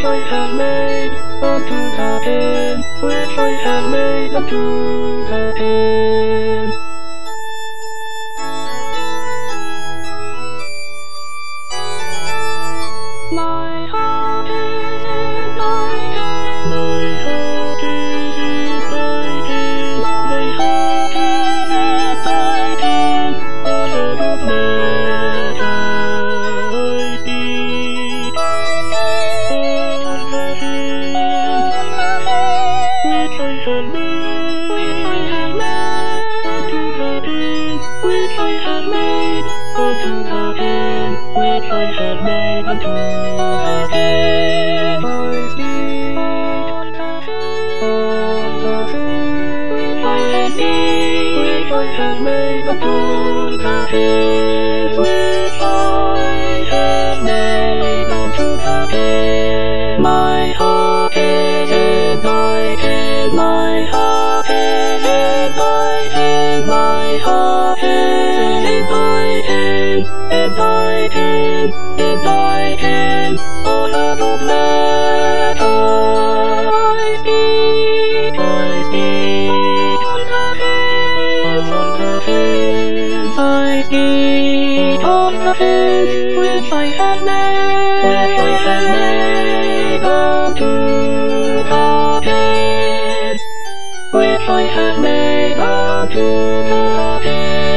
I have made unto the pin, which I have made unto the pin. My heart is in thy hand. My heart is in thy hand. My heart is in thy hand. What a good matter I speak. Of the hand which I have made unto the hand, which I have made unto the hand, which I have made unto the hand. I speak of the hand which I have made unto the hand, which I have made unto the hand. My heart is in thy hand. My heart is in thy hand. My heart is in thy hand. In thy hand. In thy hand. What a good matter I speak. I speak of the hands. I speak of the hands which I have made unto the hand, which I have made unto the hand.